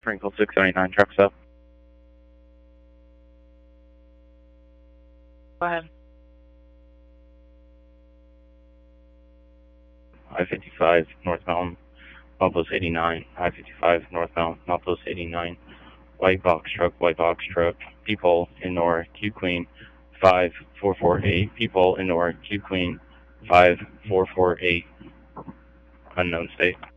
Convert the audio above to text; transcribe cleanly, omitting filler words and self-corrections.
Springfield 679, trucks up. Go ahead. I-55 northbound, Outpost 89. I-55 northbound, Outpost 89. White box truck. People ignore Q Queen 5448. People ignore Q Queen 5448. Unknown state.